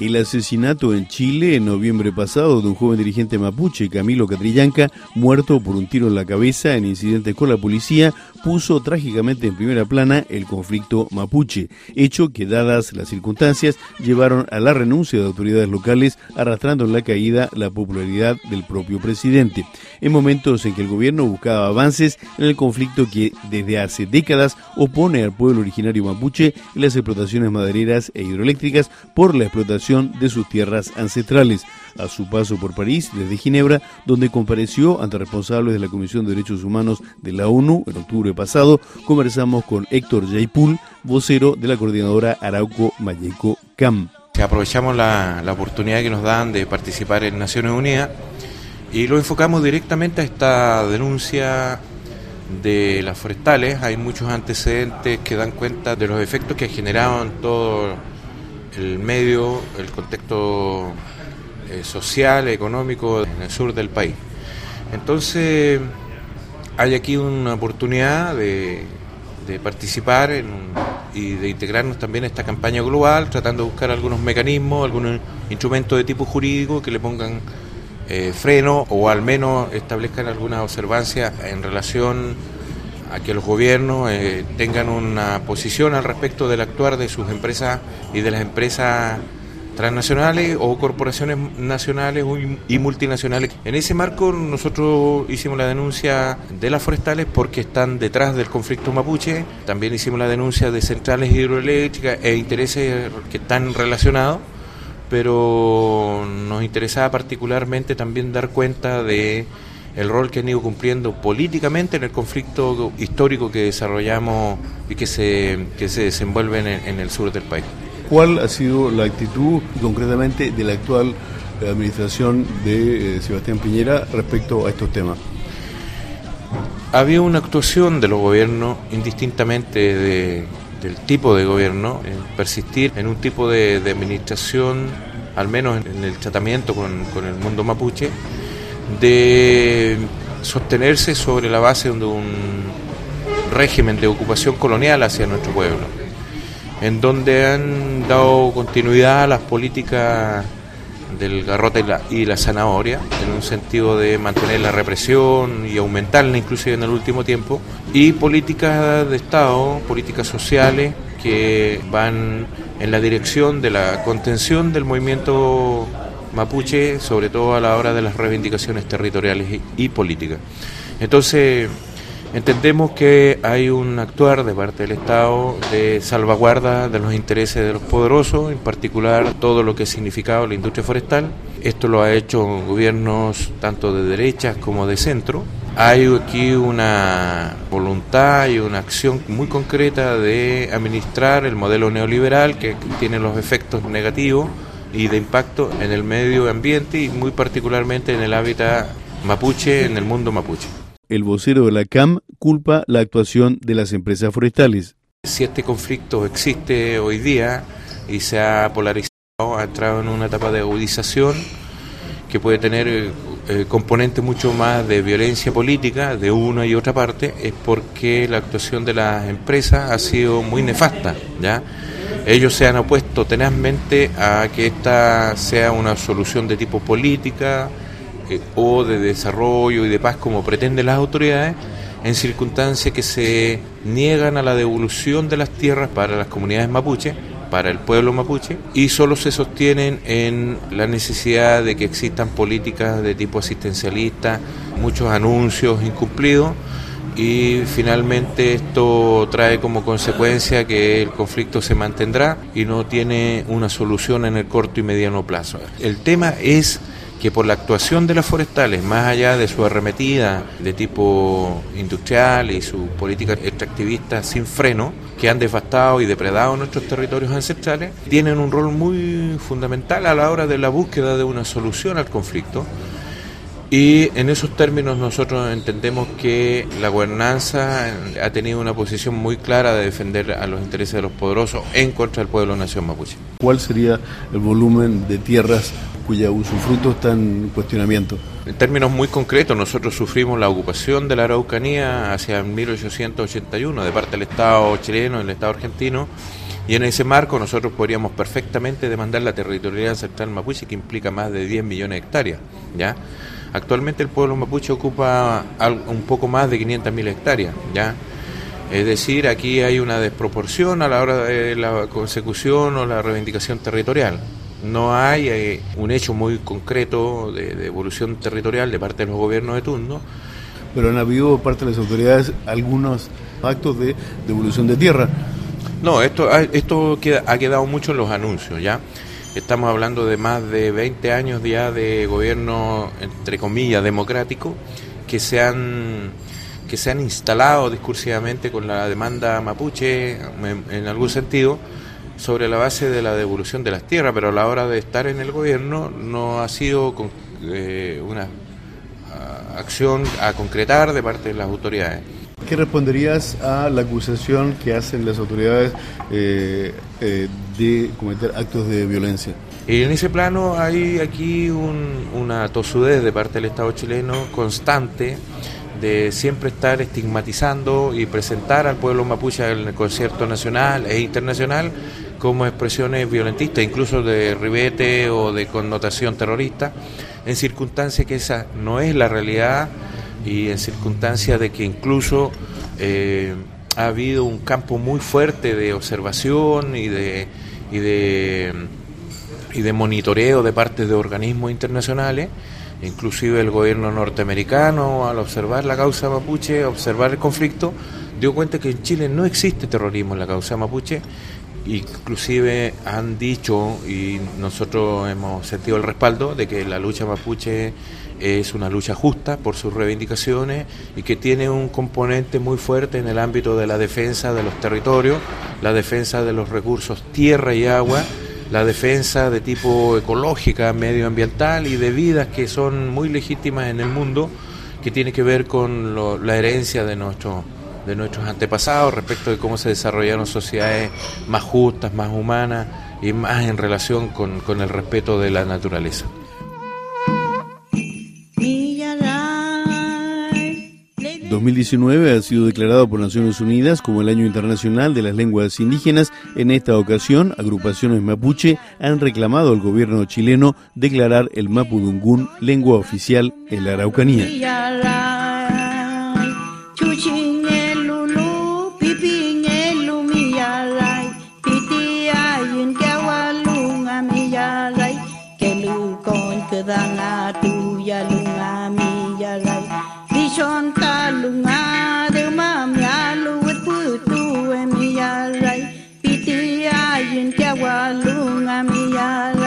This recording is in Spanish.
El asesinato en Chile en noviembre pasado de un joven dirigente mapuche, Camilo Catrillanca, muerto por un tiro en la cabeza en incidentes con la policía, puso trágicamente en primera plana el conflicto mapuche, hecho que, dadas las circunstancias, llevaron a la renuncia de autoridades locales, arrastrando en la caída la popularidad del propio presidente. En momentos en que el gobierno buscaba avances en el conflicto que desde hace décadas opone al pueblo originario mapuche en las explotaciones madereras e hidroeléctricas por la explotación de sus tierras ancestrales. A su paso por París, desde Ginebra, donde compareció ante responsables de la Comisión de Derechos Humanos de la ONU en octubre pasado, conversamos con Héctor Yaypul, vocero de la coordinadora Arauco Mayeco CAM. Aprovechamos la oportunidad que nos dan de participar en Naciones Unidas y lo enfocamos directamente a esta denuncia de las forestales. Hay muchos antecedentes que dan cuenta de los efectos que ha generado en todo el medio, el contexto social, económico en el sur del país. Entonces hay aquí una oportunidad de participar y de integrarnos también a esta campaña global, tratando de buscar algunos mecanismos, algunos instrumentos de tipo jurídico que le pongan freno o al menos establezcan alguna observancia en relación a que los gobiernos tengan una posición al respecto del actuar de sus empresas y de las empresas transnacionales o corporaciones nacionales y multinacionales. En ese marco nosotros hicimos la denuncia de las forestales porque están detrás del conflicto mapuche, también hicimos la denuncia de centrales hidroeléctricas e intereses que están relacionados, pero nos interesaba particularmente también dar cuenta de el rol que han ido cumpliendo políticamente en el conflicto histórico que desarrollamos y que se desenvuelve en el sur del país. ¿Cuál ha sido la actitud concretamente de la actual administración de Sebastián Piñera respecto a estos temas? Había una actuación de los gobiernos, indistintamente del tipo de gobierno, en persistir en un tipo de administración, al menos en el tratamiento con el mundo mapuche, de sostenerse sobre la base de un régimen de ocupación colonial hacia nuestro pueblo, en donde han dado continuidad a las políticas del garrote y la zanahoria, en un sentido de mantener la represión y aumentarla inclusive en el último tiempo, y políticas de Estado, políticas sociales que van en la dirección de la contención del movimiento mapuche, sobre todo a la hora de las reivindicaciones territoriales y políticas. Entonces, entendemos que hay un actuar de parte del Estado de salvaguarda de los intereses de los poderosos, en particular todo lo que ha significado la industria forestal. Esto lo ha hecho gobiernos tanto de derechas como de centro. Hay aquí una voluntad y una acción muy concreta de administrar el modelo neoliberal que tiene los efectos negativos y de impacto en el medio ambiente y muy particularmente en el hábitat mapuche, en el mundo mapuche. El vocero de la CAM culpa la actuación de las empresas forestales. Si este conflicto existe hoy día y se ha polarizado, ha entrado en una etapa de agudización que puede tener componentes mucho más de violencia política de una y otra parte, es porque la actuación de las empresas ha sido muy nefasta, ¿ya? Ellos se han opuesto tenazmente a que esta sea una solución de tipo política o de desarrollo y de paz como pretenden las autoridades, en circunstancias que se niegan a la devolución de las tierras para las comunidades mapuche, para el pueblo mapuche, y solo se sostienen en la necesidad de que existan políticas de tipo asistencialista, muchos anuncios incumplidos, y finalmente esto trae como consecuencia que el conflicto se mantendrá y no tiene una solución en el corto y mediano plazo. El tema es que por la actuación de las forestales, más allá de su arremetida de tipo industrial y su política extractivista sin freno, que han devastado y depredado nuestros territorios ancestrales, tienen un rol muy fundamental a la hora de la búsqueda de una solución al conflicto. Y en esos términos nosotros entendemos que la gobernanza ha tenido una posición muy clara de defender a los intereses de los poderosos en contra del pueblo nación mapuche. ¿Cuál sería el volumen de tierras cuya usufructo está en cuestionamiento? En términos muy concretos, nosotros sufrimos la ocupación de la Araucanía hacia 1881 de parte del Estado chileno y del Estado argentino Y en ese marco nosotros podríamos perfectamente demandar la territorialidad ancestral mapuche, que implica más de 10 millones de hectáreas, ¿ya? Actualmente el pueblo mapuche ocupa un poco más de 500.000 hectáreas, ¿ya? Es decir, aquí hay una desproporción a la hora de la consecución o la reivindicación territorial. No hay un hecho muy concreto de evolución territorial de parte de los gobiernos de turno. Pero han habido por parte de las autoridades algunos actos de devolución de tierra. No, esto ha quedado mucho en los anuncios, ¿ya? Estamos hablando de más de 20 años ya de gobierno, entre comillas, democrático, que se han instalado discursivamente con la demanda mapuche, en algún sentido, sobre la base de la devolución de las tierras, pero a la hora de estar en el gobierno no ha sido una acción a concretar de parte de las autoridades. ¿Qué responderías a la acusación que hacen las autoridades de cometer actos de violencia? Y en ese plano hay aquí una tosudez de parte del Estado chileno constante, de siempre estar estigmatizando y presentar al pueblo mapuche en el concierto nacional e internacional como expresiones violentistas, incluso de ribete o de connotación terrorista, en circunstancias que esa no es la realidad y en circunstancias de que incluso ha habido un campo muy fuerte de observación y de monitoreo de parte de organismos internacionales. Inclusive el gobierno norteamericano, al observar la causa mapuche, observar el conflicto, dio cuenta que en Chile no existe terrorismo en la causa mapuche. Inclusive han dicho, y nosotros hemos sentido el respaldo, de que la lucha mapuche es una lucha justa por sus reivindicaciones y que tiene un componente muy fuerte en el ámbito de la defensa de los territorios, la defensa de los recursos tierra y agua, la defensa de tipo ecológica, medioambiental y de vidas que son muy legítimas en el mundo, que tiene que ver con la herencia de nuestros antepasados respecto de cómo se desarrollaron sociedades más justas, más humanas y más en relación con el respeto de la naturaleza. 2019 ha sido declarado por Naciones Unidas como el Año Internacional de las Lenguas Indígenas. En esta ocasión, agrupaciones mapuche han reclamado al gobierno chileno declarar el mapudungún lengua oficial en la Araucanía. Lunga de mamia lu pu tu e mi ya rai piti a yin kya wa lunga mi ya